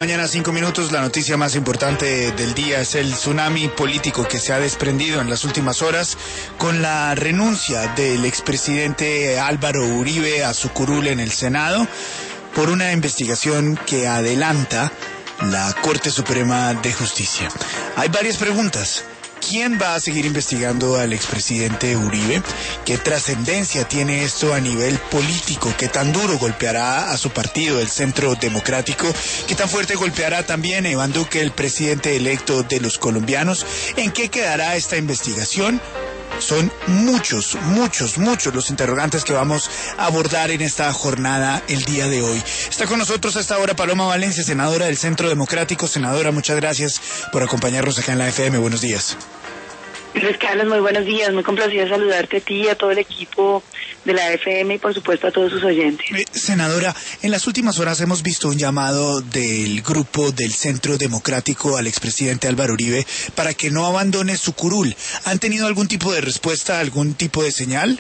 Mañana 5 minutos, la noticia más importante del día es el tsunami político que se ha desprendido en las últimas horas con la renuncia del expresidente Álvaro Uribe a su curul en el Senado por una investigación que adelanta la Corte Suprema de Justicia. Hay varias preguntas. ¿Quién va a seguir investigando al expresidente Uribe? ¿Qué trascendencia tiene esto a nivel político? ¿Qué tan duro golpeará a su partido, el Centro Democrático? ¿Qué tan fuerte golpeará también a Iván Duque, el presidente electo de los colombianos? ¿En qué quedará esta investigación? Son muchos los interrogantes que vamos a abordar en esta jornada el día de hoy. Está con nosotros a esta hora Paloma Valencia, senadora del Centro Democrático. Senadora, muchas gracias por acompañarnos acá en la FM. Buenos días. Luis Carlos, muy buenos días. Muy complacida saludarte a ti, a todo el equipo de la FM y por supuesto a todos sus oyentes. Senadora, en las últimas horas hemos visto un llamado del grupo del Centro Democrático al expresidente Álvaro Uribe para que no abandone su curul. ¿Han tenido algún tipo de respuesta, algún tipo de señal?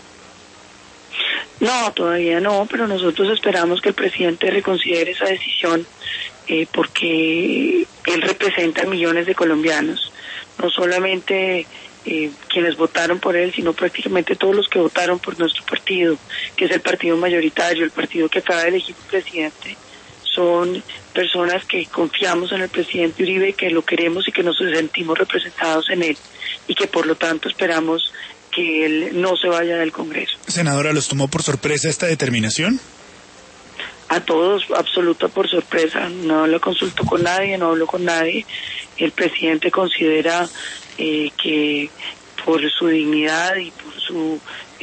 No, todavía no, pero nosotros esperamos que el presidente reconsidere esa decisión porque él representa a millones de colombianos, no solamente quienes votaron por él, sino prácticamente todos los que votaron por nuestro partido, que es el partido mayoritario, el partido que acaba de elegir presidente. Son personas que confiamos en el presidente Uribe, que lo queremos y que nos sentimos representados en él, y que por lo tanto esperamos que él no se vaya del Congreso. Senadora, ¿los tomó por sorpresa esta determinación? A todos, absoluta por sorpresa. No lo consultó con nadie, no habló con nadie. El presidente considera que por su dignidad y por su,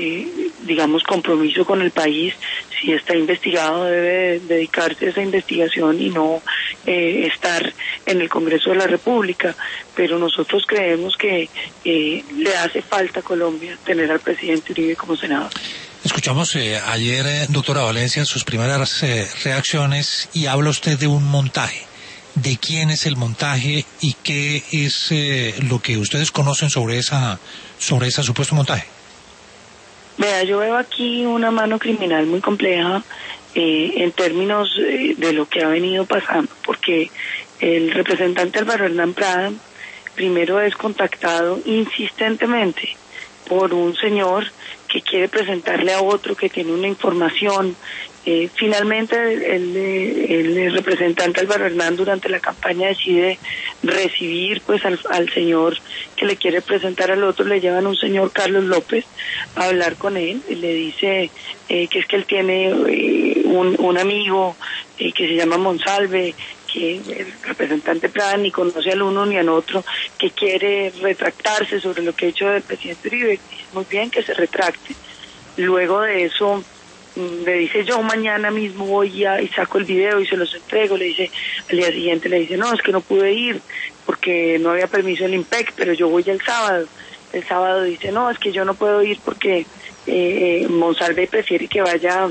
compromiso con el país, si está investigado debe dedicarse a esa investigación y no estar en el Congreso de la República. Pero nosotros creemos que le hace falta a Colombia tener al presidente Uribe como senador. Escuchamos ayer, doctora Valencia, sus primeras reacciones y habla usted de un montaje. ¿De quién es el montaje y qué es lo que ustedes conocen sobre ese supuesto montaje? Vea, yo veo aquí una mano criminal muy compleja en términos de lo que ha venido pasando, porque el representante Álvaro Hernán Prada primero es contactado insistentemente por un señor que quiere presentarle a otro que tiene una información. Finalmente el representante Álvaro Hernán durante la campaña decide recibir pues al señor que le quiere presentar al otro. Le llevan un señor Carlos López a hablar con él y le dice que es que él tiene un amigo que se llama Monsalve, que el representante Prada ni conoce al uno ni al otro, que quiere retractarse sobre lo que ha hecho el presidente Uribe. Muy bien, que se retracte. Luego de eso le dice, yo mañana mismo voy y saco el video y se los entrego. Le dice, al día siguiente le dice, no, es que no pude ir porque no había permiso del IMPEC, pero yo voy el sábado. El sábado dice, no, es que yo no puedo ir porque Monsalve prefiere que vaya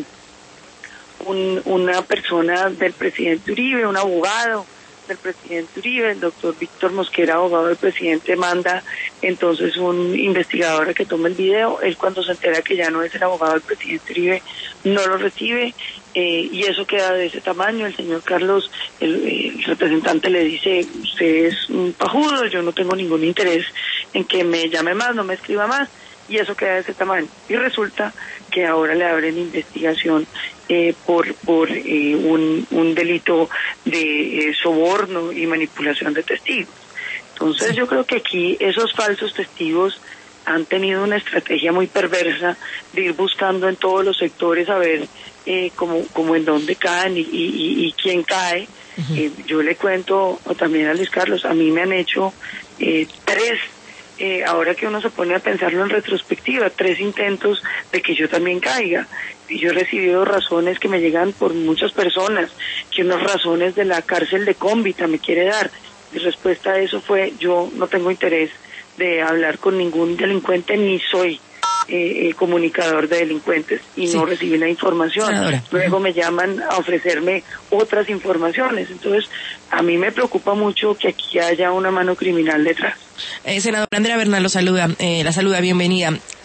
una persona del presidente Uribe, un abogado del presidente Uribe. El doctor Víctor Mosquera, abogado del presidente, manda entonces un investigador a que tome el video. Él, cuando se entera que ya no es el abogado del presidente Uribe, no lo recibe y eso queda de ese tamaño. El señor Carlos, el representante, le dice, usted es un pajudo, yo no tengo ningún interés en que me llame más, no me escriba más, y eso queda de ese tamaño. Y resulta que ahora le abren investigación por un delito de soborno y manipulación de testigos. Entonces yo creo que aquí esos falsos testigos han tenido una estrategia muy perversa de ir buscando en todos los sectores a ver como en dónde caen y quién cae. Yo le cuento también a Luis Carlos, a mí me han hecho tres, ahora que uno se pone a pensarlo en retrospectiva, 3 intentos de que yo también caiga. Y yo he recibido razones que me llegan por muchas personas, que unas razones de la cárcel de Cómbita me quiere dar. Mi respuesta a eso fue, yo no tengo interés de hablar con ningún delincuente, ni soy comunicador de delincuentes y no recibí la información. Senadora. Luego me llaman a ofrecerme otras informaciones. Entonces, a mí me preocupa mucho que aquí haya una mano criminal detrás. Senadora Andrea Bernal lo saluda, la saluda, bienvenida.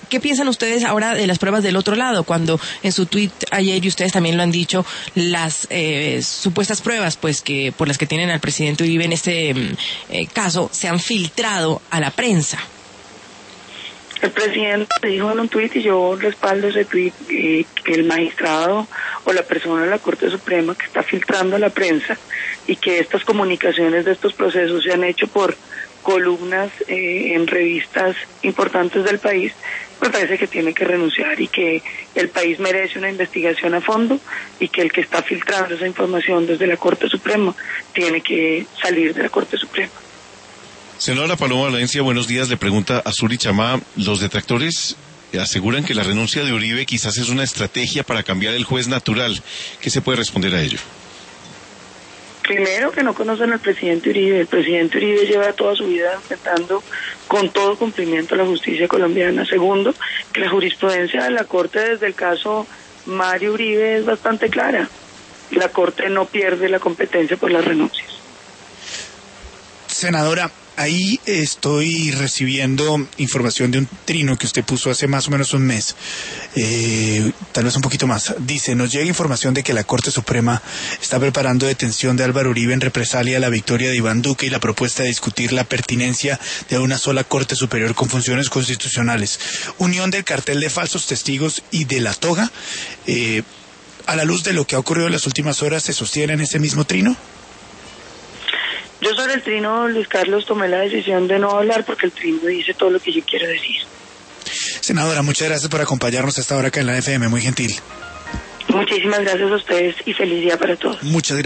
¿qué piensan ustedes ahora de las pruebas del otro lado? Cuando en su tuit ayer, y ustedes también lo han dicho, las supuestas pruebas pues que por las que tienen al presidente Uribe en este caso se han filtrado a la prensa. El presidente dijo en un tuit, y yo respaldo ese tuit, que el magistrado o la persona de la Corte Suprema que está filtrando a la prensa y que estas comunicaciones de estos procesos se han hecho por columnas en revistas importantes del país, me parece que tiene que renunciar y que el país merece una investigación a fondo y que el que está filtrando esa información desde la Corte Suprema tiene que salir de la Corte Suprema. Senadora Paloma Valencia, buenos días. Le pregunta a Suri Chamá, los detractores aseguran que la renuncia de Uribe quizás es una estrategia para cambiar el juez natural. ¿Qué se puede responder a ello? Primero, que no conocen al presidente Uribe. El presidente Uribe lleva toda su vida enfrentando con todo cumplimiento a la justicia colombiana. Segundo, que la jurisprudencia de la Corte desde el caso Mario Uribe es bastante clara. La Corte no pierde la competencia por las renuncias. Senadora, ahí estoy recibiendo información de un trino que usted puso hace más o menos un mes, tal vez un poquito más. Dice, nos llega información de que la Corte Suprema está preparando detención de Álvaro Uribe en represalia a la victoria de Iván Duque y la propuesta de discutir la pertinencia de una sola Corte Superior con funciones constitucionales. Unión del cartel de falsos testigos y de la toga, a la luz de lo que ha ocurrido en las últimas horas, ¿se sostiene en ese mismo trino? Yo sobre el trino, Luis Carlos, tomé la decisión de no hablar porque el trino dice todo lo que yo quiero decir. Senadora, muchas gracias por acompañarnos a esta hora acá en la FM, muy gentil. Muchísimas gracias a ustedes y feliz día para todos. Muchas gracias.